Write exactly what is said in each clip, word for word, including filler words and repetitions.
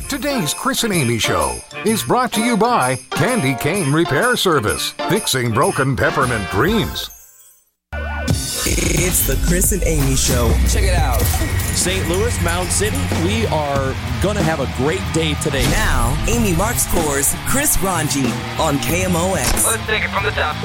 Today's Chris and Amy Show is brought to you by Candy Cane Repair Service, fixing broken peppermint dreams. It's the Chris and Amy Show. Check it out. Saint Louis, Mound City, we are going to have a great day today. Now, Amy Markscore's Chris Ranji on K M O X. Let's take it from the top.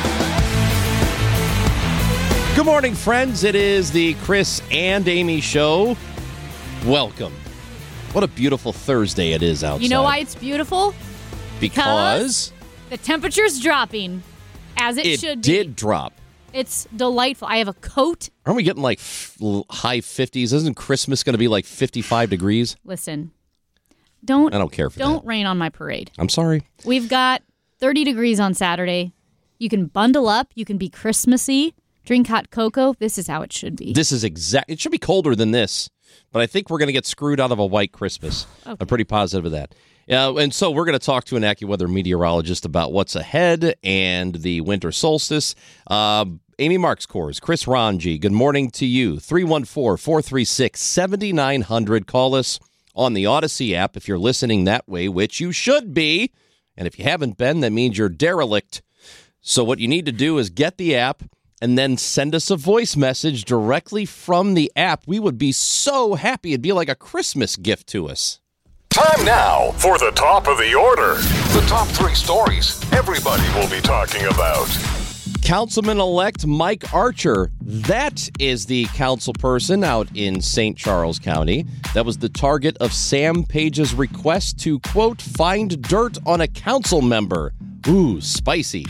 Good morning, friends. It is the Chris and Amy Show. Welcome. What a beautiful Thursday it is outside. You know why it's beautiful? Because? The temperature's dropping, as it, it should be. It did drop. It's delightful. I have a coat. Aren't we getting like f- high fifties? Isn't Christmas going to be like fifty-five degrees? Listen, don't I don't care for don't that. rain on my parade. I'm sorry. We've got thirty degrees on Saturday. You can bundle up. You can be Christmassy. Drink hot cocoa. This is how it should be. This is exact. It should be colder than this, but I think we're going to get screwed out of a white Christmas. Okay. I'm pretty positive of that. Uh, and so we're going to talk to an AccuWeather meteorologist about what's ahead and the winter solstice. Uh, Amy Markscore's Chris Ranji, good morning to you. three one four, four three six, seven nine zero zero. Call us on the Odyssey app if you're listening that way, which you should be. And if you haven't been, that means you're derelict. So what you need to do is get the app and then send us a voice message directly from the app. We would be so happy. It'd be like a Christmas gift to us. Time now for the top of the order. The top three stories everybody will be talking about. Councilman-elect Mike Archer, that is the council person out in Saint Charles County that was the target of Sam Page's request to, quote, find dirt on a council member. Ooh, spicy.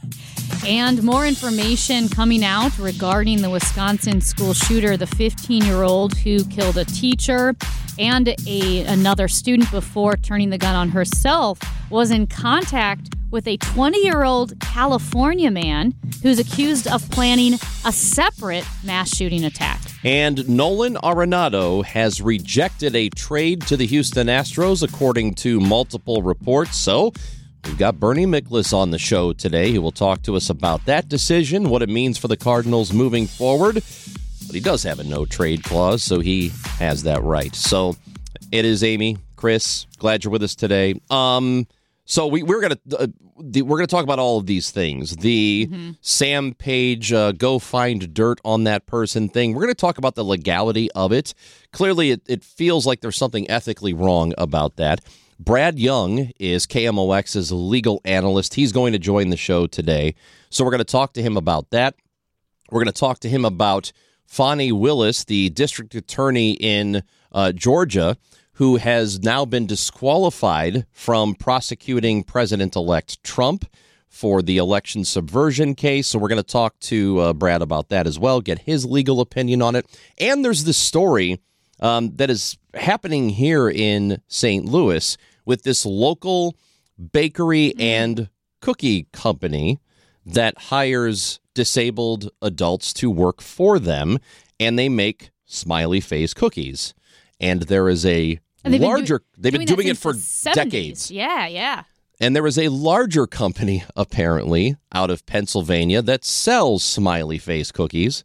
And more information coming out regarding the Wisconsin school shooter, the fifteen-year-old who killed a teacher and a another student before turning the gun on herself, was in contact with a twenty-year-old California man who's accused of planning a separate mass shooting attack. And Nolan Arenado has rejected a trade to the Houston Astros, according to multiple reports. So we've got Bernie Miklasz on the show today. He will talk to us about that decision, what it means for the Cardinals moving forward. But he does have a no-trade clause, so he has that right. So it is Amy, Chris, glad you're with us today. Um, so we, we're going to uh, we're going to talk about all of these things. The mm-hmm. Sam Page, uh, go find dirt on that person thing. We're going to talk about the legality of it. Clearly, it, it feels like there's something ethically wrong about that. Brad Young is K M O X's legal analyst. He's going to join the show today. So we're going to talk to him about that. We're going to talk to him about Fani Willis, the district attorney in uh, Georgia, who has now been disqualified from prosecuting President-elect Trump for the election subversion case. So we're going to talk to uh, Brad about that as well, get his legal opinion on it. And there's this story Um, that is happening here in Saint Louis with this local bakery and cookie company that hires disabled adults to work for them, and they make smiley face cookies. And there is a they've larger, been do- they've been doing, doing it for the seventies. decades. Yeah, yeah. And there is a larger company, apparently, out of Pennsylvania that sells smiley face cookies.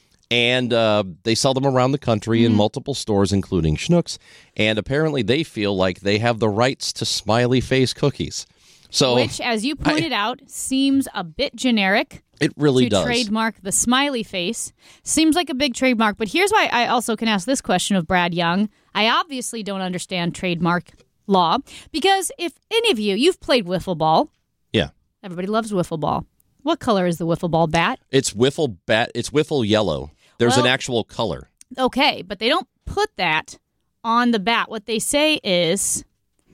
And uh, they sell them around the country mm. in multiple stores, including Schnucks. And apparently they feel like they have the rights to smiley face cookies. So, Which, as you pointed I, out, seems a bit generic. It really to does. Trademark the smiley face. Seems like a big trademark. But here's why I also can ask this question of Brad Young. I obviously don't understand trademark law. Because if any of you, you've played wiffle ball. Yeah. Everybody loves wiffle ball. What color is the wiffle ball bat? It's wiffle bat. It's wiffle yellow. There's well, an actual color. Okay, but they don't put that on the bat. What they say is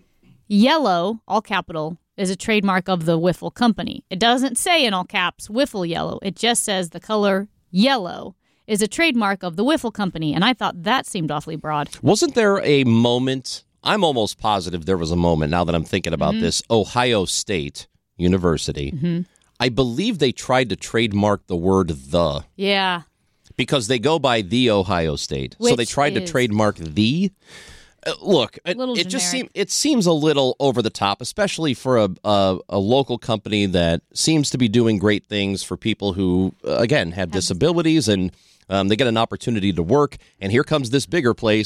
yellow, all capital, is a trademark of the wiffle company. It doesn't say in all caps wiffle yellow. It just says the color yellow is a trademark of the wiffle company. And I thought that seemed awfully broad. Wasn't there a moment? I'm almost positive there was a moment, now that I'm thinking about mm-hmm. this, Ohio State University. Mm-hmm. I believe they tried to trademark the word the. Yeah. Because they go by the Ohio State. Which so they tried is... to trademark the. Uh, look, it, it just seems it seems a little over the top, especially for a, a a local company that seems to be doing great things for people who, uh, again, have, have disabilities and um, they get an opportunity to work. And here comes this bigger place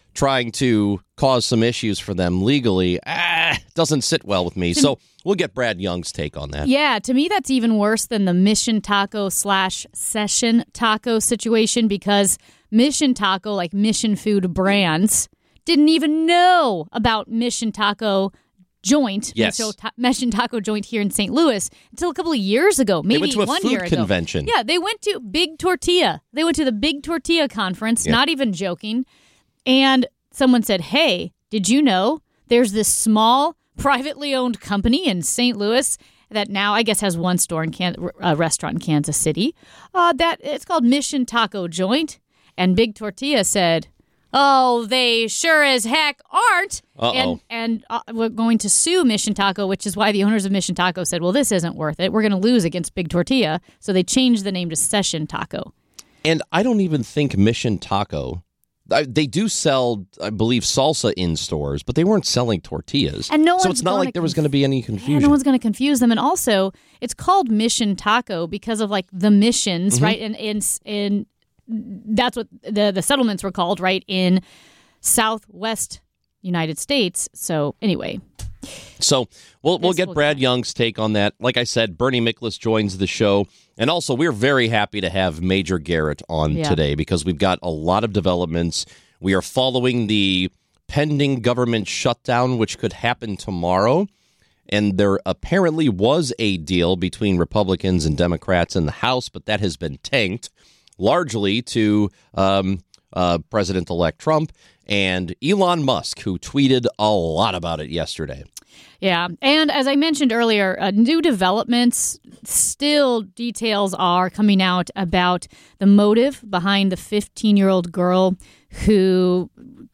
trying to cause some issues for them legally, ah, doesn't sit well with me. So we'll get Brad Young's take on that. Yeah, to me, that's even worse than the Mission Taco slash Session Taco situation, because Mission Taco, like Mission Food Brands, didn't even know about Mission Taco Joint, yes. Mission Taco Joint here in Saint Louis until a couple of years ago, maybe they went to a one food year ago. convention. Yeah, they went to Big Tortilla. They went to the Big Tortilla conference, yeah. Not even joking. And someone said, hey, did you know there's this small privately owned company in Saint Louis that now I guess has one store in Can- a restaurant in Kansas City uh, that it's called Mission Taco Joint. And Big Tortilla said, oh, they sure as heck aren't. Uh-oh. And, and uh, we're going to sue Mission Taco, which is why the owners of Mission Taco said, well, this isn't worth it. We're going to lose against Big Tortilla. So they changed the name to Session Taco. And I don't even think Mission Taco, they do sell, I believe, salsa in stores, but they weren't selling tortillas. And no so it's not like there was going to be any confusion. Yeah, no one's going to confuse them. And also, it's called Mission Taco because of like the missions, mm-hmm. right? And in in that's what the, the settlements were called, right, in Southwest United States. So anyway. So we'll we'll get Brad Young's take on that. Like I said, Bernie Miklasz joins the show. And also, we're very happy to have Major Garrett on yeah. today because we've got a lot of developments. We are following the pending government shutdown, which could happen tomorrow. And there apparently was a deal between Republicans and Democrats in the House, but that has been tanked. Largely to um, uh, President-elect Trump and Elon Musk, who tweeted a lot about it yesterday. Yeah, and as I mentioned earlier, uh, new developments, still details are coming out about the motive behind the fifteen-year-old girl who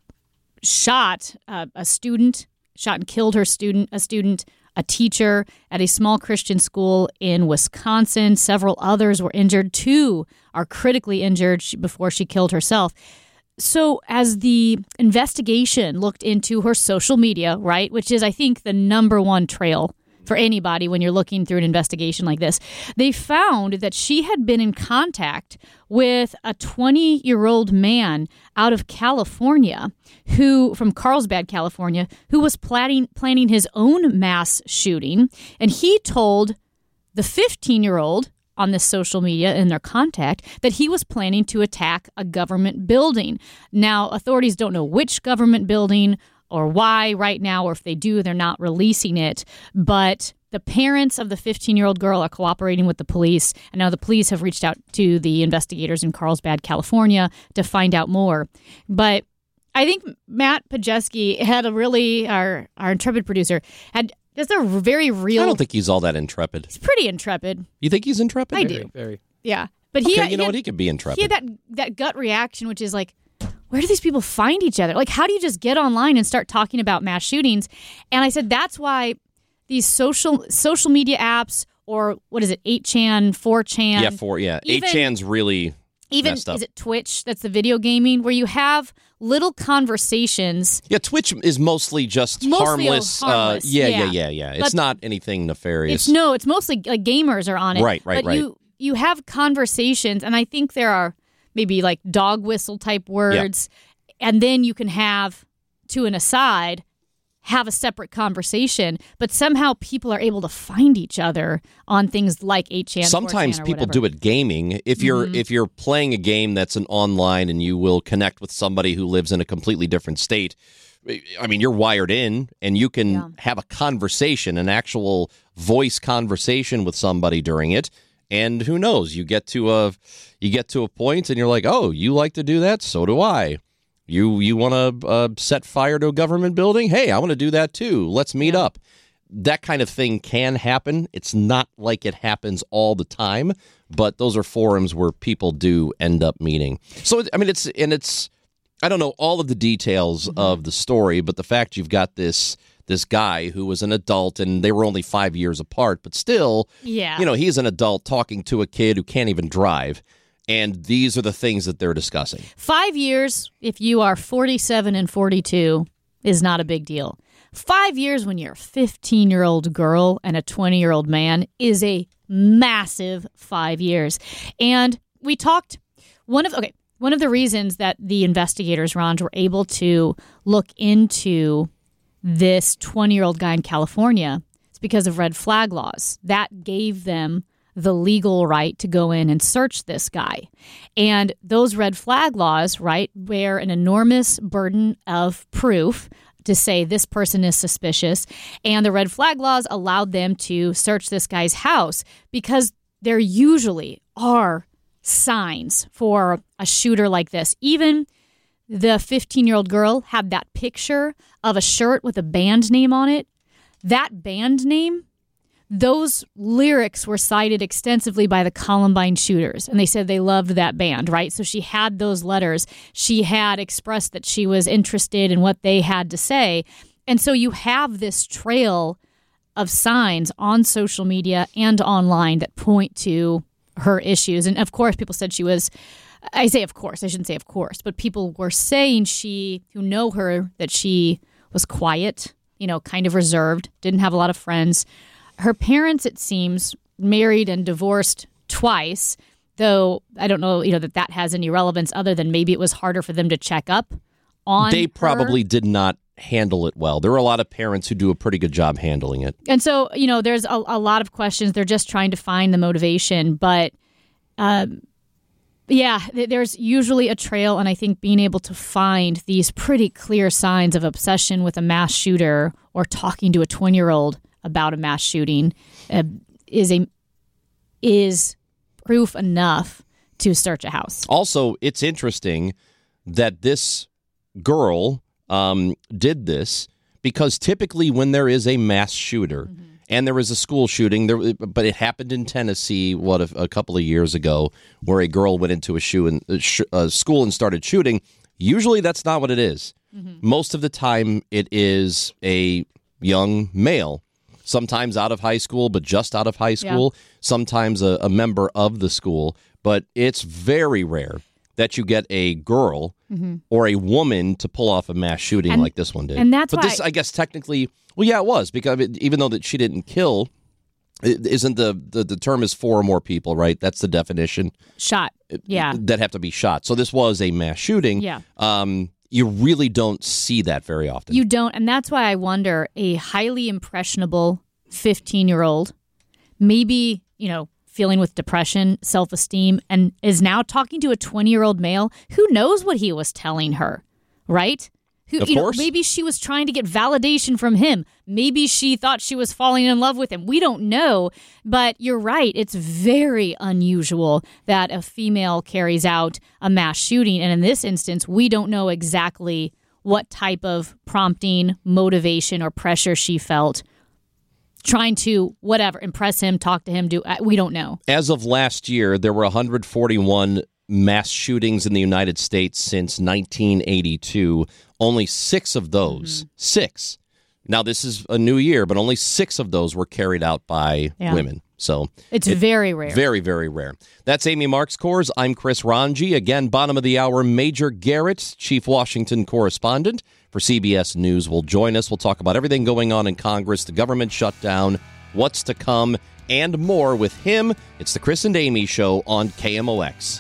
shot uh, a student, shot and killed her student, a student, a teacher at a small Christian school in Wisconsin. Several others were injured. Two are critically injured before she killed herself. So as the investigation looked into her social media, right, which is, I think, the number one trail for anybody when you're looking through an investigation like this, they found that she had been in contact with a twenty-year-old man out of California, who from Carlsbad, California, who was planning planning his own mass shooting. And he told the fifteen-year-old on this social media in their contact that he was planning to attack a government building. Now, authorities don't know which government building or why right now, or if they do, they're not releasing it. But the parents of the fifteen-year-old girl are cooperating with the police, and now the police have reached out to the investigators in Carlsbad, California, to find out more. But I think Matt Pajeski had a really, our, our intrepid producer, had just a very real... I don't think he's all that intrepid. He's pretty intrepid. You think he's intrepid? I very, do. Very. Yeah. But he okay, had, you know he had, what? He could be intrepid. He had that, that gut reaction, which is like, where do these people find each other? Like, how do you just get online and start talking about mass shootings? And I said, that's why these social social media apps, or what is it, eight chan, four chan? Yeah, four, yeah. eight chan's really even, messed up. Is it Twitch? That's the video gaming, where you have little conversations. Yeah, Twitch is mostly just mostly harmless. harmless. Uh, yeah, yeah, yeah, yeah, yeah. It's but not anything nefarious. It's, no, it's mostly like gamers are on it. Right, right, but right. You, you have conversations, and I think there are maybe like dog whistle type words. Yeah. And then you can have, to an aside, have a separate conversation. But somehow people are able to find each other on things like eight chan. Sometimes people do it gaming. If you're mm-hmm. if you're playing a game that's an online and you will connect with somebody who lives in a completely different state, I mean, you're wired in and you can yeah. have a conversation, an actual voice conversation with somebody during it. And who knows? You get to a you get to a point and you're like, oh, you like to do that? So do I. You you want to uh, set fire to a government building? Hey, I want to do that too. Let's meet yeah. up. That kind of thing can happen. It's not like it happens all the time, but those are forums where people do end up meeting. So, I mean, it's, and it's, I don't know all of the details mm-hmm. of the story, but the fact you've got this this guy who was an adult and they were only five years apart, but still, yeah. you know, he's an adult talking to a kid who can't even drive. And these are the things that they're discussing. Five years, if you are forty-seven and forty-two, is not a big deal. Five years when you're a fifteen-year-old girl and a twenty-year-old man is a massive five years. And we talked, one of, okay, one of the reasons that the investigators, Ron, were able to look into this twenty-year-old guy in California is because of red flag laws. That gave them the legal right to go in and search this guy. And those red flag laws, right, bear an enormous burden of proof to say this person is suspicious. And the red flag laws allowed them to search this guy's house because there usually are signs for a shooter like this. Even the fifteen-year-old girl had that picture of a shirt with a band name on it. That band name, those lyrics were cited extensively by the Columbine shooters, and they said they loved that band, right? So she had those letters. She had expressed that she was interested in what they had to say. And so you have this trail of signs on social media and online that point to her issues. And of course, people said she was, I say of course, I shouldn't say of course, but people were saying she, who know her, that she was quiet, you know, kind of reserved, didn't have a lot of friends. Her parents, it seems, married and divorced twice, though I don't know, you know, that that has any relevance other than maybe it was harder for them to check up on They probably her. did not handle it well. There are a lot of parents who do a pretty good job handling it. And so, you know, there's a, a lot of questions. They're just trying to find the motivation. But, um, yeah, th- there's usually a trail. And I think being able to find these pretty clear signs of obsession with a mass shooter or talking to a twenty-year-old about a mass shooting uh, is a is proof enough to search a house. Also, it's interesting that this girl um, did this because typically when there is a mass shooter mm-hmm. and there is a school shooting, there, but it happened in Tennessee, what, a, a couple of years ago, where a girl went into a, shoe and, a, sh- a school and started shooting. Usually that's not what it is. Mm-hmm. Most of the time it is a young male. Sometimes out of high school, but just out of high school. Yeah. Sometimes a, a member of the school. But it's very rare that you get a girl mm-hmm. or a woman to pull off a mass shooting and, like this one did. And that's but why this, I guess, technically, well, yeah, it was. Because it, even though that she didn't kill, it isn't the, the, the term is four or more people, right? That's the definition. Shot, yeah. That have to be shot. So this was a mass shooting. Yeah. Um, you really don't see that very often. You don't, and that's why I wonder, a highly impressionable fifteen-year-old, maybe, you know, feeling with depression, self-esteem, and is now talking to a twenty-year-old male who knows what he was telling her, right? Who, of you course. Know, maybe she was trying to get validation from him. Maybe she thought she was falling in love with him. We don't know, but you're right. It's very unusual that a female carries out a mass shooting. And in this instance, we don't know exactly what type of prompting, motivation, or pressure she felt trying to, whatever, impress him, talk to him, do we don't know. As of last year, there were one hundred forty-one mass shootings in the United States since nineteen eighty-two. Only six of those, mm-hmm. six. Now, this is a new year, but only six of those were carried out by yeah. women. So it's it, very rare. Very, very rare. That's Amy Marks-Kors. I'm Chris Ranji. Again, bottom of the hour, Major Garrett, Chief Washington Correspondent for C B S News, will join us. We'll talk about everything going on in Congress, the government shutdown, what's to come, and more with him. It's the Chris and Amy Show on K M O X.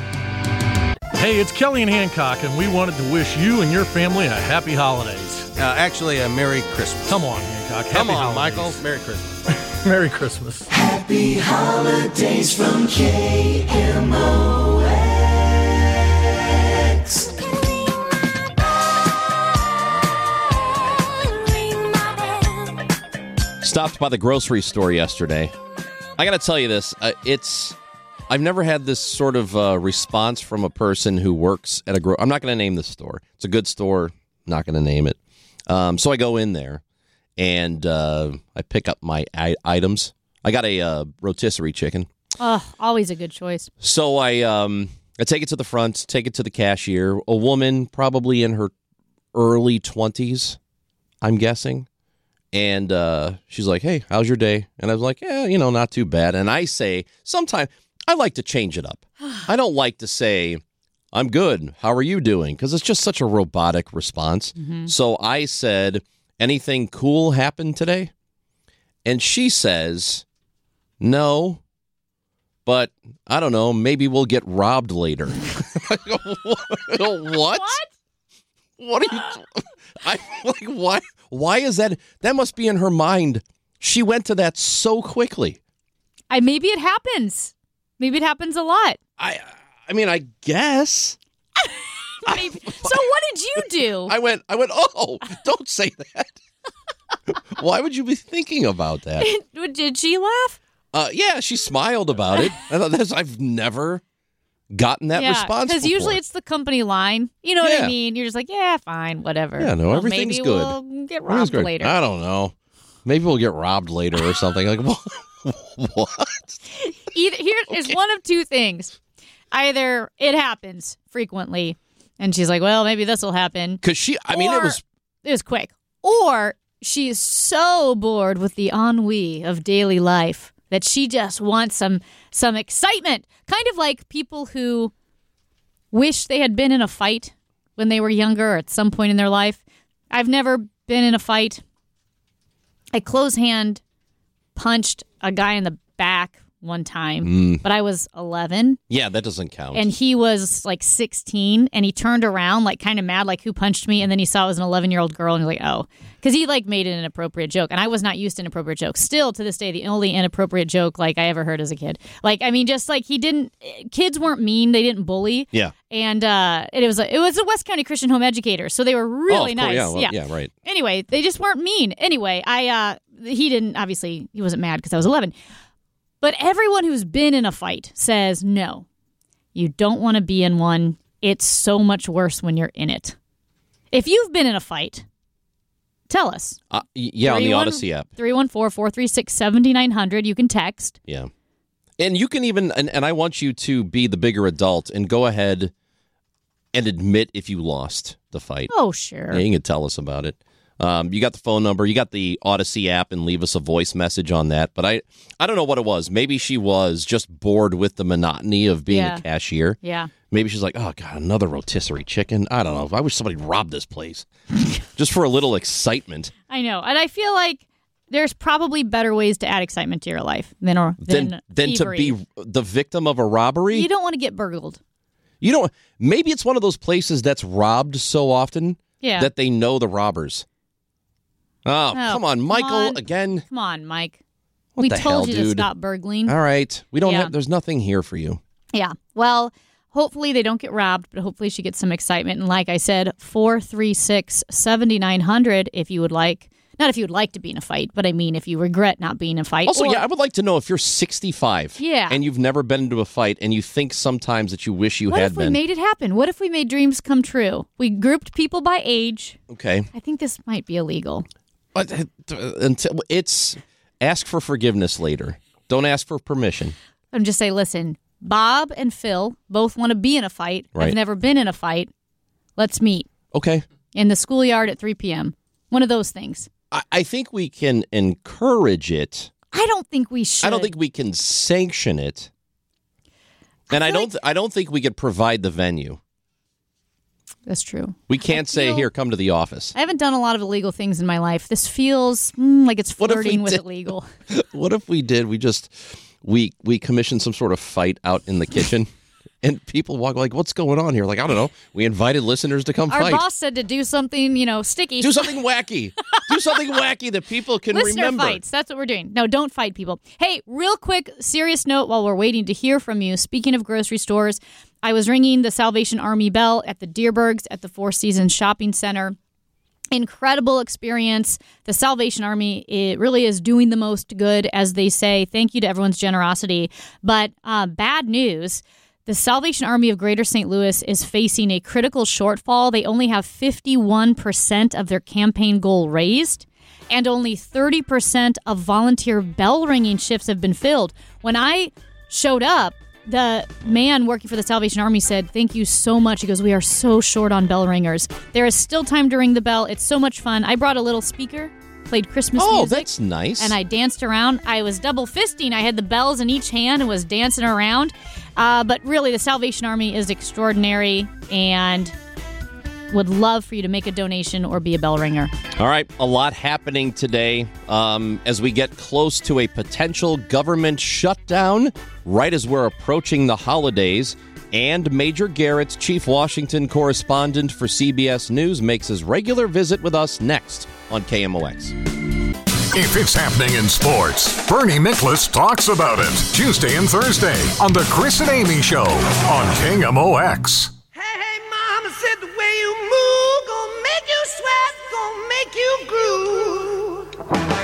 Hey, it's Kelly and Hancock, and we wanted to wish you and your family a happy holidays. Uh, actually, a Merry Christmas. Come on, Hancock. Come happy on, holidays. Michael. Merry Christmas. Merry Christmas. Happy holidays from K M O X. Stopped by the grocery store yesterday. I got to tell you this. Uh, it's... I've never had this sort of uh, response from a person who works at a gro- I'm not going to name the store. It's a good store. Not going to name it. Um, so I go in there, and uh, I pick up my I- items. I got a uh, rotisserie chicken. Oh, always a good choice. So I um, I take it to the front, take it to the cashier. A woman, probably in her early twenties, I'm guessing. And uh, she's like, hey, how's your day? And I was like, yeah, you know, not too bad. And I say, sometimes... I like to change it up. I don't like to say, I'm good. How are you doing? Because it's just such a robotic response. Mm-hmm. So I said, anything cool happened today? And she says, no, but I don't know, maybe we'll get robbed later. what? What? What are you? I like why? Why is that? That must be in her mind. She went to that so quickly. I maybe it happens. Maybe it happens a lot. I. I mean, I guess. Maybe. So what did you do? I went. I went. Oh, don't say that. Why would you be thinking about that? Did she laugh? Uh, yeah, she smiled about it. I thought that's, I've never gotten that yeah, response because usually it's the company line. You know yeah. what I mean? You're just like, yeah, fine, whatever. Yeah, no, well, everything's maybe good. We'll get robbed later. I don't know. Maybe we'll get robbed later or something. Like what? Either here okay. is one of two things. Either it happens frequently, and she's like, well, maybe this will happen. Because she, I mean, it was it was quick, or she is so bored with the ennui of daily life that she just wants some some excitement. Kind of like people who wish they had been in a fight when they were younger or at some point in their life. I've never been in a fight. I close hand punched a guy in the back one time, mm. but I was eleven. Yeah, that doesn't count. And he was like sixteen, and he turned around like kind of mad, like who punched me? And then he saw it was an eleven-year-old girl, and he was like, oh. Because he like made it an inappropriate joke, and I was not used to inappropriate jokes. Still, to this day, the only inappropriate joke like I ever heard as a kid. Like, I mean, just like he didn't, kids weren't mean, they didn't bully. Yeah. And uh, it was a, it was a West County Christian home educator, so they were really oh, nice. Yeah, well, yeah, yeah, right. Anyway, they just weren't mean. Anyway, I uh, he didn't, obviously, he wasn't mad because I was eleven. But everyone who's been in a fight says, no, you don't want to be in one. It's so much worse when you're in it. If you've been in a fight, tell us. Uh, yeah, on the Odyssey app. three one four, four three six, seven nine zero zero. You can text. Yeah. And you can even, and, and I want you to be the bigger adult and go ahead and admit if you lost the fight. Oh, sure. Yeah, you can tell us about it. Um, you got the phone number, you got the Odyssey app, and leave us a voice message on that. But I, I don't know what it was. Maybe she was just bored with the monotony of being yeah. a cashier. Yeah. Maybe she's like, oh, God, another rotisserie chicken. I don't know. I wish somebody robbed this place just for a little excitement. I know. And I feel like there's probably better ways to add excitement to your life than, or, than, than, than to be the victim of a robbery. You don't want to get burgled. You know, maybe it's one of those places that's robbed so often yeah. that they know the robbers. Oh, oh come on, Michael, come on. again. Come on, Mike. What we the told hell, you dude? to stop burgling. All right. We don't yeah. have, there's nothing here for you. Yeah. Well, hopefully they don't get robbed, but hopefully she gets some excitement. And like I said, four three six, seven nine zero zero if you would like. Not if you would like to be in a fight, but I mean if you regret not being in a fight. Also, or, yeah, I would like to know if you're sixty-five yeah. and you've never been into a fight and you think sometimes that you wish you what had if we been. made it happen? What if we made dreams come true? We grouped people by age. Okay. I think this might be illegal. But until it's ask for forgiveness later. Don't ask for permission. I'm just say, listen, Bob and Phil both want to be in a fight. Right. I've never been in a fight. Let's meet. Okay. In the schoolyard at three p.m. One of those things. I, I think we can encourage it. I don't think we should. I don't think we can sanction it. And I, I don't. Like... I don't think we could provide the venue. That's true. We can't feel, say, here, come to the office. I haven't done a lot of illegal things in my life. This feels mm, like it's flirting with did, illegal. What if we did? We just, we we commissioned some sort of fight out in the kitchen. And people walk like, what's going on here? Like, I don't know. We invited listeners to come Our fight. Our boss said to do something, you know, sticky. Do something wacky. Do something wacky that people can Listener remember. fights. That's what we're doing. No, don't fight people. Hey, real quick, serious note while we're waiting to hear from you. Speaking of grocery stores, I was ringing the Salvation Army bell at the Deerbergs at the Four Seasons Shopping Center. Incredible experience. The Salvation Army, it really is doing the most good, as they say. Thank you to everyone's generosity. But uh, bad news. The Salvation Army of Greater Saint Louis is facing a critical shortfall. They only have fifty-one percent of their campaign goal raised, and only thirty percent of volunteer bell ringing shifts have been filled. When I showed up, the man working for the Salvation Army said, thank you so much. He goes, we are so short on bell ringers. There is still time to ring the bell. It's so much fun. I brought a little speaker. Played Christmas oh, music. Oh, that's nice. And I danced around. I was double fisting. I had the bells in each hand and was dancing around. Uh, but really, the Salvation Army is extraordinary and would love for you to make a donation or be a bell ringer. All right, a lot happening today um, as we get close to a potential government shutdown right as we're approaching the holidays. And Major Garrett, Chief Washington Correspondent for C B S News, makes his regular visit with us next on K M O X. If it's happening in sports, Bernie Miklasz talks about it Tuesday and Thursday on the Chris and Amy Show on K M O X. Hey, hey, mama said the way you move gonna make you sweat, gonna make you groove.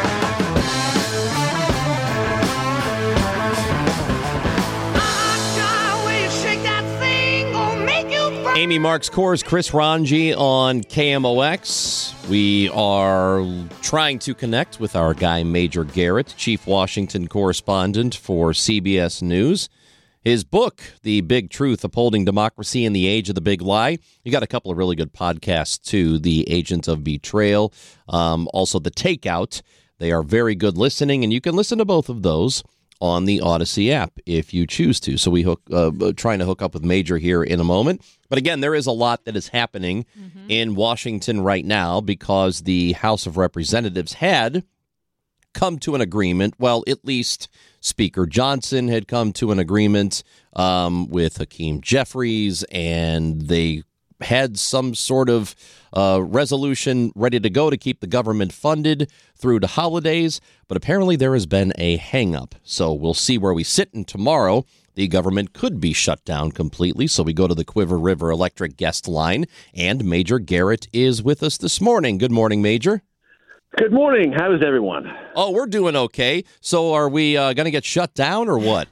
Amy Marks Kors, Chris Ranji on K M O X. We are trying to connect with our guy, Major Garrett, Chief Washington Correspondent for C B S News. His book, The Big Truth, Upholding Democracy in the Age of the Big Lie. You got a couple of really good podcasts, too. The Agent of Betrayal, um, also The Takeout. They are very good listening, and you can listen to both of those on the Odyssey app if you choose to. So we hook, uh, trying to hook up with Major here in a moment. But again, there is a lot that is happening mm-hmm. in Washington right now because the House of Representatives had come to an agreement. Well, at least Speaker Johnson had come to an agreement um, with Hakeem Jeffries, and they had some sort of uh, resolution ready to go to keep the government funded through the holidays, but apparently there has been a hang-up. So we'll see where we sit, and tomorrow the government could be shut down completely. So we go to the Quiver River Electric guest line, and Major Garrett is with us this morning. Good morning, Major. Good morning. How is everyone? Oh, we're doing okay. So are we uh, going to get shut down or what?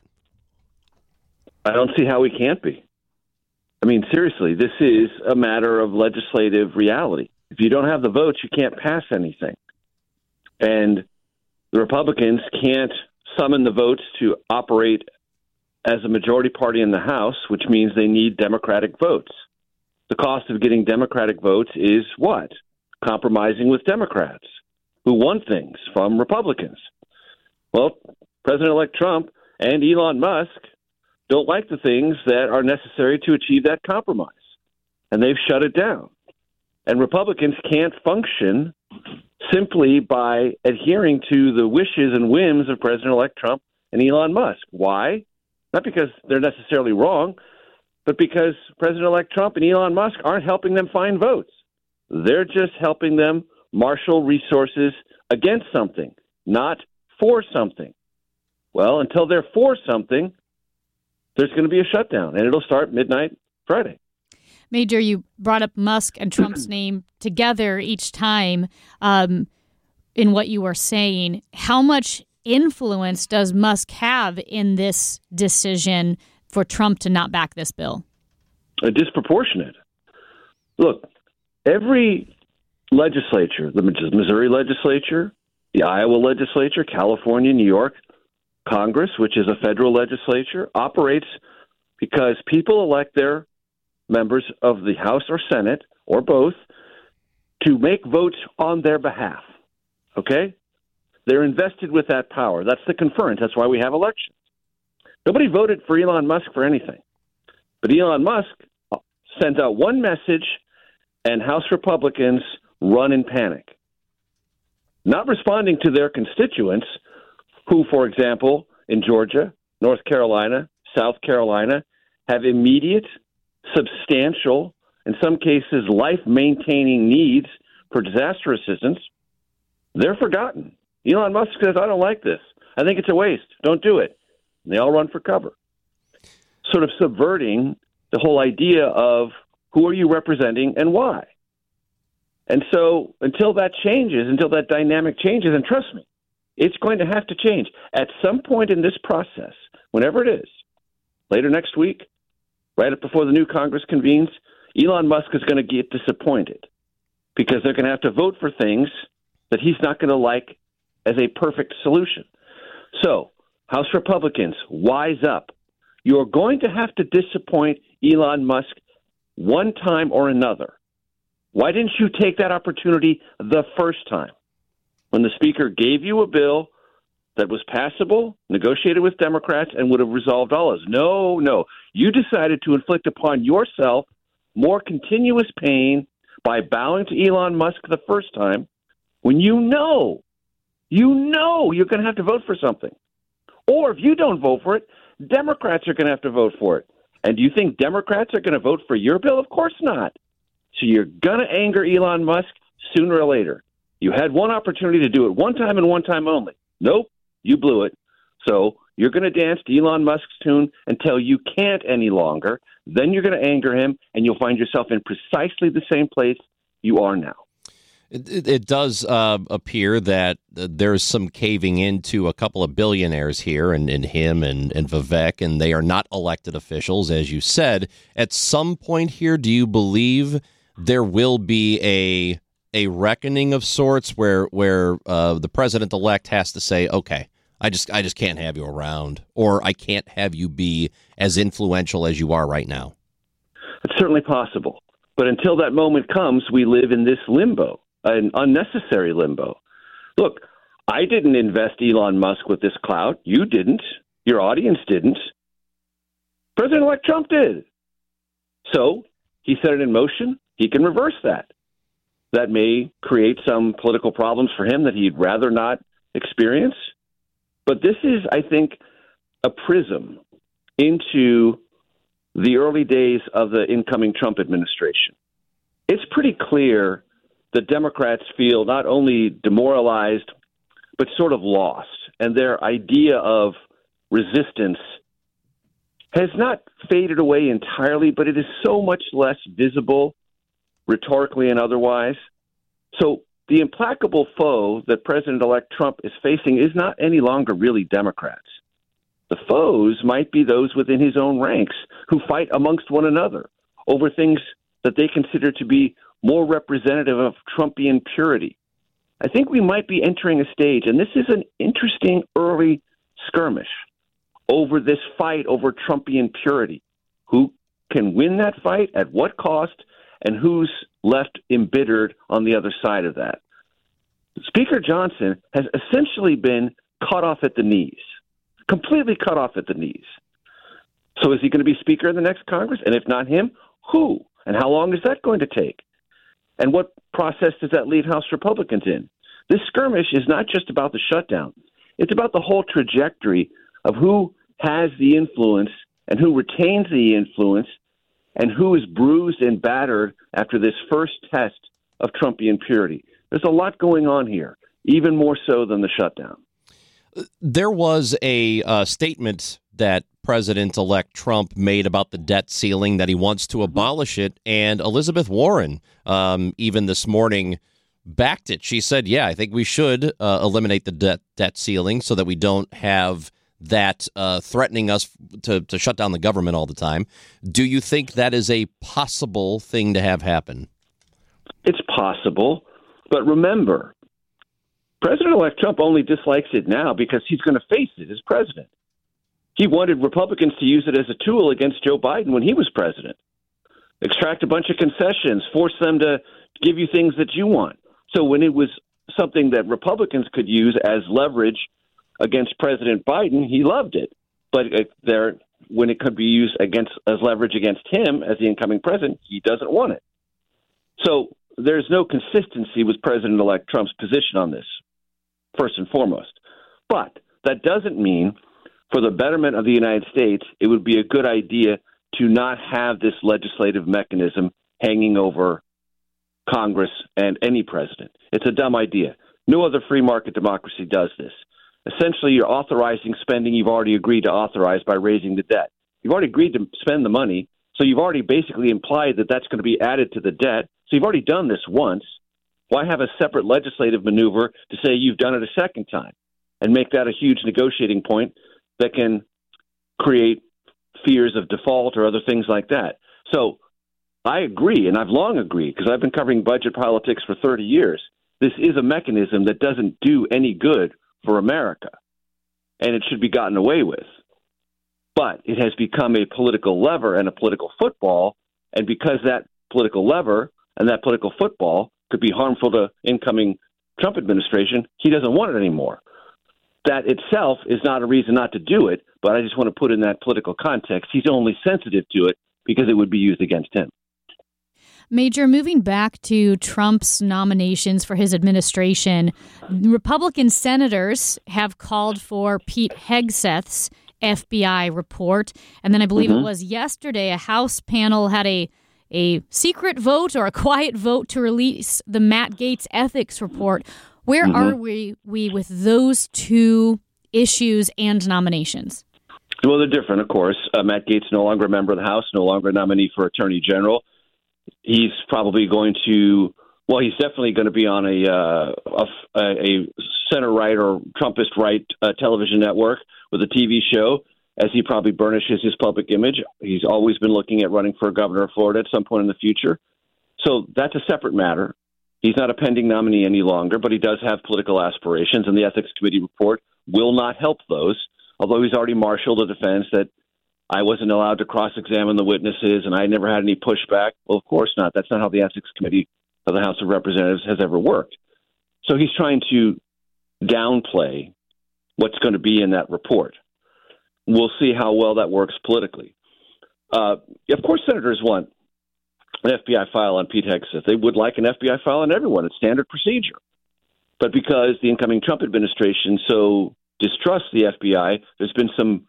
I don't see how we can't be. I mean, seriously, this is a matter of legislative reality. If you don't have the votes, you can't pass anything. And the Republicans can't summon the votes to operate as a majority party in the House, which means they need Democratic votes. The cost of getting Democratic votes is what? Compromising with Democrats who want things from Republicans. Well, President-elect Trump and Elon Musk don't like the things that are necessary to achieve that compromise, and they've shut it down. And Republicans can't function simply by adhering to the wishes and whims of President-elect Trump and Elon Musk. Why? Not because they're necessarily wrong, but because President-elect Trump and Elon Musk aren't helping them find votes. They're just helping them marshal resources against something, not for something. Well, until they're for something, there's going to be a shutdown, and it'll start midnight Friday. Major, you brought up Musk and Trump's name together each time um, in what you were saying. How much influence does Musk have in this decision for Trump to not back this bill? A disproportionate. Look, every legislature, the Missouri legislature, the Iowa legislature, California, New York, Congress, which is a federal legislature, operates because people elect their members of the House or Senate, or both, to make votes on their behalf. Okay? They're invested with that power. That's the conference. That's why we have elections. Nobody voted for Elon Musk for anything. But Elon Musk sent out one message, and House Republicans run in panic. Not responding to their constituents, who, for example, in Georgia, North Carolina, South Carolina, have immediate, substantial, in some cases life-maintaining needs for disaster assistance. They're forgotten. Elon Musk says, I don't like this. I think it's a waste. Don't do it. And they all run for cover. Sort of subverting the whole idea of who are you representing and why. And so until that changes, until that dynamic changes, and trust me, it's going to have to change. At some point in this process, whenever it is, later next week, right up before the new Congress convenes, Elon Musk is going to get disappointed because they're going to have to vote for things that he's not going to like as a perfect solution. So, House Republicans, wise up. You're going to have to disappoint Elon Musk one time or another. Why didn't you take that opportunity the first time when the Speaker gave you a bill that was passable, negotiated with Democrats, and would have resolved all of this? No, no. You decided to inflict upon yourself more continuous pain by bowing to Elon Musk the first time when you know, you know you're going to have to vote for something. Or if you don't vote for it, Democrats are going to have to vote for it. And do you think Democrats are going to vote for your bill? Of course not. So you're going to anger Elon Musk sooner or later. You had one opportunity to do it one time and one time only. Nope, you blew it. So you're going to dance to Elon Musk's tune until you can't any longer. Then you're going to anger him, and you'll find yourself in precisely the same place you are now. It, it, it does uh, appear that uh, there's some caving into a couple of billionaires here, and, and him and, and Vivek, and they are not elected officials, as you said. At some point here, do you believe there will be a a reckoning of sorts where where uh, the president-elect has to say, okay, I just I just can't have you around, or I can't have you be as influential as you are right now? It's certainly possible. But until that moment comes, we live in this limbo, an unnecessary limbo. Look, I didn't invest Elon Musk with this clout. You didn't. Your audience didn't. President-elect Trump did. So he set it in motion. He can reverse that. That may create some political problems for him that he'd rather not experience. But this is, I think, a prism into the early days of the incoming Trump administration. It's pretty clear that Democrats feel not only demoralized, but sort of lost. And their idea of resistance has not faded away entirely, but it is so much less visible rhetorically and otherwise. So the implacable foe that President-elect Trump is facing is not any longer really Democrats. The foes might be those within his own ranks who fight amongst one another over things that they consider to be more representative of Trumpian purity. I think we might be entering a stage, and this is an interesting early skirmish over this fight over Trumpian purity. Who can win that fight, at what cost, and who's left embittered on the other side of that? Speaker Johnson has essentially been cut off at the knees, completely cut off at the knees. So is he going to be Speaker of the next Congress? And if not him, who? And how long is that going to take? And what process does that leave House Republicans in? This skirmish is not just about the shutdown. It's about the whole trajectory of who has the influence and who retains the influence and who is bruised and battered after this first test of Trumpian purity. There's a lot going on here, even more so than the shutdown. There was a uh, statement that President-elect Trump made about the debt ceiling, that he wants to abolish it, and Elizabeth Warren, um, even this morning, backed it. She said, yeah, I think we should uh, eliminate the debt debt ceiling so that we don't have that uh, threatening us to, to shut down the government all the time. Do you think that is a possible thing to have happen? It's possible, but remember, President-elect Trump only dislikes it now because he's going to face it as president. He wanted Republicans to use it as a tool against Joe Biden when he was president. Extract a bunch of concessions, force them to give you things that you want. So when it was something that Republicans could use as leverage against President Biden, he loved it. But there, when it could be used against as leverage against him as the incoming president, he doesn't want it. So there's no consistency with President-elect Trump's position on this, first and foremost. But that doesn't mean, for the betterment of the United States, it would be a good idea to not have this legislative mechanism hanging over Congress and any president. It's a dumb idea. No other free market democracy does this. Essentially, you're authorizing spending you've already agreed to authorize by raising the debt. You've already agreed to spend the money, so you've already basically implied that that's going to be added to the debt. So you've already done this once. Why have a separate legislative maneuver to say you've done it a second time and make that a huge negotiating point that can create fears of default or other things like that? So I agree, and I've long agreed, because I've been covering budget politics for thirty years. This is a mechanism that doesn't do any good for America, and it should be gotten away with. But it has become a political lever and a political football, and because that political lever and that political football could be harmful to incoming Trump administration, he doesn't want it anymore. That itself is not a reason not to do it, but I just want to put in that political context. He's only sensitive to it because it would be used against him. Major, moving back to Trump's nominations for his administration, Republican senators have called for Pete Hegseth's F B I report. And then I believe mm-hmm. it was yesterday, a House panel had a, a secret vote or a quiet vote to release the Matt Gaetz ethics report. Where mm-hmm. are we, we with those two issues and nominations? Well, they're different, of course. Uh, Matt Gaetz, no longer a member of the House, no longer a nominee for Attorney General. He's probably going to, well, he's definitely going to be on a uh, a, a center-right or Trumpist-right uh, television network with a T V show, as he probably burnishes his public image. He's always been looking at running for governor of Florida at some point in the future. So that's a separate matter. He's not a pending nominee any longer, but he does have political aspirations, and the Ethics Committee report will not help those, although he's already marshaled a defense that I wasn't allowed to cross-examine the witnesses, and I never had any pushback. Well, of course not. That's not how the Ethics Committee of the House of Representatives has ever worked. So he's trying to downplay what's going to be in that report. We'll see how well that works politically. Uh, of course, senators want an F B I file on Pete Hegseth. They would like an F B I file on everyone. It's standard procedure. But because the incoming Trump administration so distrusts the F B I, there's been some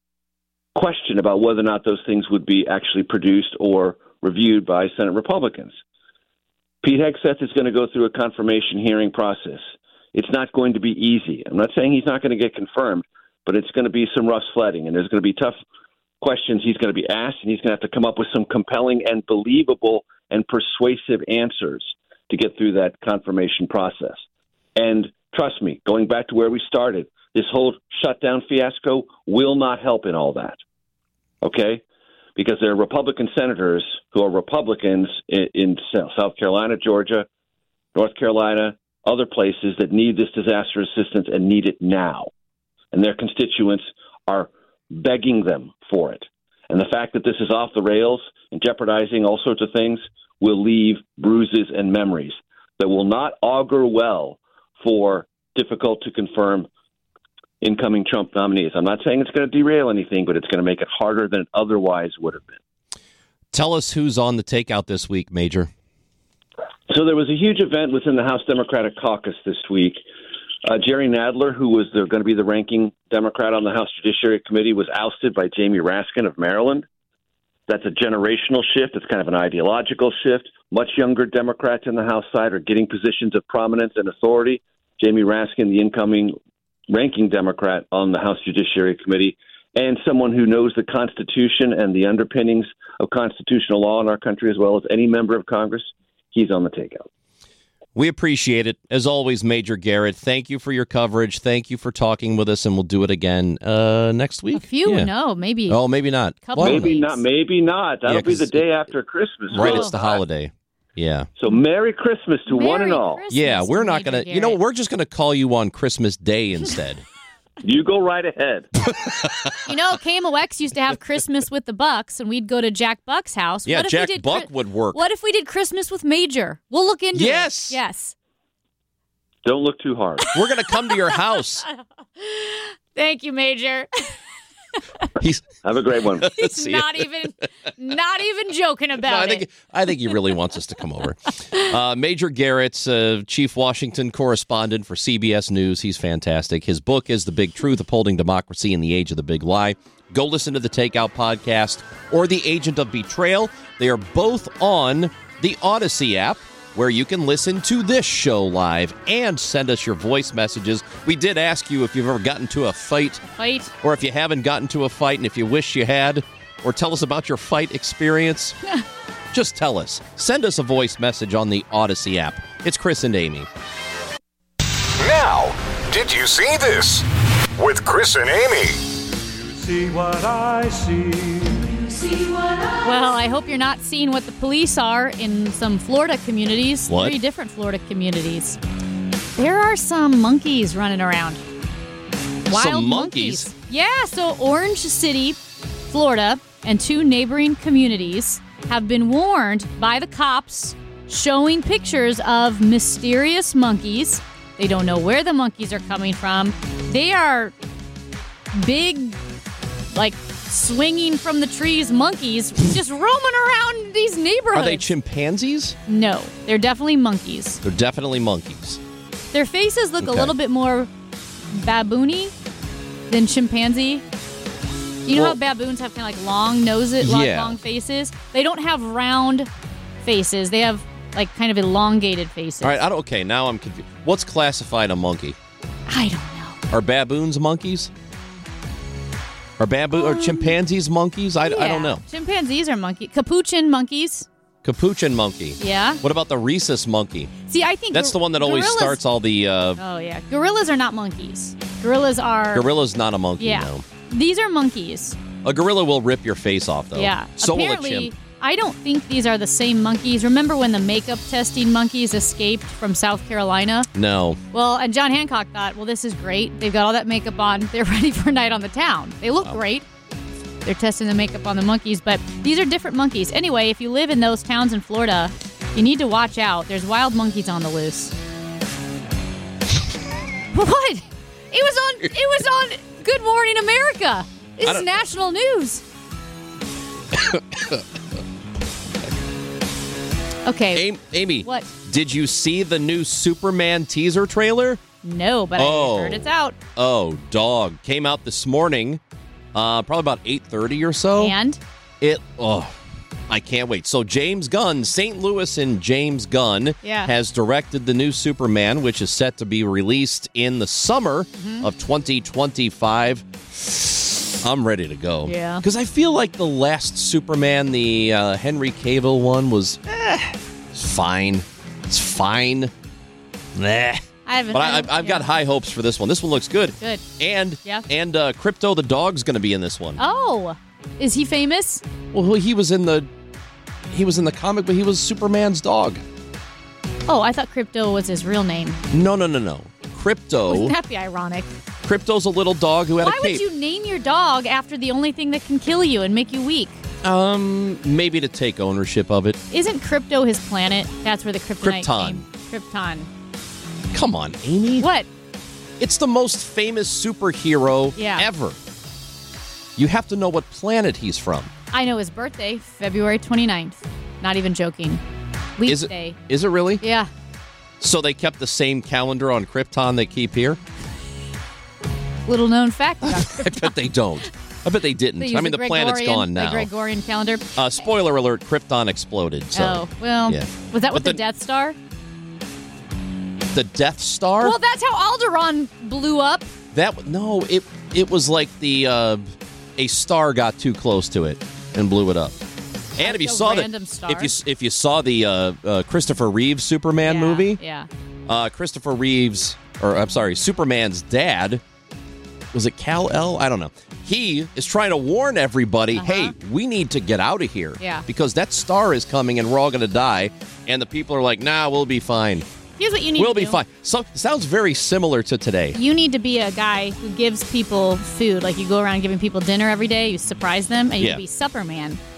question about whether or not those things would be actually produced or reviewed by Senate Republicans. Pete Hegseth is going to go through a confirmation hearing process. It's not going to be easy. I'm not saying he's not going to get confirmed, but it's going to be some rough sledding, and there's going to be tough questions he's going to be asked, and he's going to have to come up with some compelling and believable and persuasive answers to get through that confirmation process. And trust me, going back to where we started, this whole shutdown fiasco will not help in all that. Okay? Because there are Republican senators who are Republicans in, in South Carolina, Georgia, North Carolina, other places that need this disaster assistance and need it now. And their constituents are begging them for it. And the fact that this is off the rails and jeopardizing all sorts of things will leave bruises and memories that will not augur well for difficult to confirm incoming Trump nominees. I'm not saying it's going to derail anything, but it's going to make it harder than it otherwise would have been. Tell us who's on the takeout this week, Major. So there was a huge event within the House Democratic Caucus this week. Uh, Jerry Nadler, who was the, going to be the ranking Democrat on the House Judiciary Committee, was ousted by Jamie Raskin of Maryland. That's a generational shift. It's kind of an ideological shift. Much younger Democrats in the House side are getting positions of prominence and authority. Jamie Raskin, the incoming ranking Democrat on the House Judiciary Committee, and someone who knows the Constitution and the underpinnings of constitutional law in our country as well as any member of Congress, he's on the takeout. We appreciate it. As always, Major Garrett, thank you for your coverage. Thank you for talking with us, and we'll do it again uh, next week. A few, yeah. no, maybe. Oh, maybe not. Couple maybe weeks. not. Maybe not. That'll Yeah, be the day after Christmas. Right, Oh. it's the holiday. Yeah. So Merry Christmas to Merry one and all. Christmas, Yeah, we're not Major going to, you know, Garrett. we're just going to call you on Christmas Day instead. You go right ahead. You know, K M O X used to have Christmas with the Bucks, and we'd go to Jack Buck's house. Yeah, what if Jack we did Buck Chri- would work. What if we did Christmas with Major? We'll look into Yes. it. Yes. Don't look too hard. We're going to come to your house. Thank you, Major. He's Have a great one. He's See ya. not even, not even joking No, about I think it. I think he really wants us to come over. Uh, Major Garrett's uh, chief Washington correspondent for C B S News. He's fantastic. His book is The Big Truth: Upholding Democracy in the Age of the Big Lie. Go listen to the Takeout podcast or The Agent of Betrayal. They are both on the Odyssey app, where you can listen to this show live and send us your voice messages. We did ask you if you've ever gotten to a fight, Fight. or if you haven't gotten to a fight and if you wish you had, or tell us about your fight experience. Just tell us. Send us a voice message on the Odyssey app. It's Chris and Amy. Now, did you see this? With Chris and Amy. See what I see. Well, I hope you're not seeing what the police are in some Florida communities. What? Three different Florida communities. There are some monkeys running around. Wild Some monkeys? Yeah, so Orange City, Florida, and two neighboring communities have been warned by the cops showing pictures of mysterious monkeys. They don't know where the monkeys are coming from. They are big, like swinging from the trees monkeys just roaming around these neighborhoods. Are they chimpanzees? No, they're definitely monkeys. They're definitely monkeys. Their faces look Okay. a little bit more baboony than chimpanzee. You know Well- how baboons have kind of like long noses, long, Yeah. long faces? They don't have round faces. They have like kind of elongated faces. All right, I don't, okay, now I'm confused. What's classified a monkey? I don't know. Are baboons monkeys? Are baboon or chimpanzees monkeys? I, I don't Yeah. know. Chimpanzees are monkey. Capuchin monkeys. Capuchin monkey. Yeah. What about the rhesus monkey? See, I think That's gor- the one that always gorillas- starts all the. Uh, Oh yeah, gorillas are not monkeys. Gorillas are. gorilla's not a monkey, Yeah. no. These are monkeys. A gorilla will rip your face off, though. Yeah. So Apparently, will a chimp. I don't think these are the same monkeys. Remember when the makeup testing monkeys escaped from South Carolina? No. Well, and John Hancock thought, well, this is great. They've got all that makeup on. They're ready for a night on the town. They look great. They're testing the makeup on the monkeys, but these are different monkeys. Anyway, if you live in those towns in Florida, you need to watch out. There's wild monkeys on the loose. What? It was on. It was on Good Morning America. This I is don't- national news. Okay. Am- Amy. What? Did you see the new Superman teaser trailer? No, but Oh. I heard it's out. Oh, dog. Came out this morning, uh, probably about eight thirty or so. And It, oh, I can't wait. So James Gunn, Saint Louis and James Gunn Yeah. has directed the new Superman, which is set to be released in the summer Mm-hmm. of twenty twenty-five. I'm ready to go. Yeah. Because I feel like the last Superman, the uh, Henry Cavill one, was eh, it's fine. It's fine. Nah. I haven't. But I, I I've, don't- I've got yeah. high hopes for this one. This one looks good. Good. And Yeah. and uh, Crypto the dog's going to be in this one. Oh, is he famous? Well, he was in the he was in the comic, but he was Superman's dog. Oh, I thought Crypto was his real name. No, no, no, no. Crypto. Wouldn't that be ironic? Crypto's a little dog who had Why a would cape. you name your dog after the only thing that can kill you and make you weak? Um, maybe to take ownership of it. Isn't Crypto his planet? That's where the kryptonite Krypton. came. Krypton. Come on, Amy. What? It's the most famous superhero Yeah. ever. You have to know what planet he's from. I know his birthday, February twenty-ninth. Not even joking. Leap Is it? day. Is it really? Yeah. So they kept the same calendar on Krypton they keep here? Little known fact about I Krypton. bet they don't. I bet they didn't. They I use mean, the, planet's Gregorian- gone now. The Gregorian calendar. Uh, spoiler alert: Krypton exploded. So oh, well. yeah. Was that with But the the- Death Star? the Death Star. Well, that's how Alderaan blew up. That no, it it was like the uh, a star got too close to it and blew it up. And Like if you a saw the random star? if you if you saw the uh, uh, Christopher Reeves Superman Yeah, movie, Yeah. uh, Christopher Reeves or I'm sorry, Superman's dad, was it Kal-El? I don't know. He is trying to warn everybody, Uh-huh. hey, we need to get out of here. Yeah. Because that star is coming and we're all going to die. And the people are like, nah, we'll be fine. Here's what you need We'll to be do. fine. So, sounds very similar to today. You need to be a guy who gives people food. Like you go around giving people dinner every day, you surprise them, and you Yeah. be Supperman.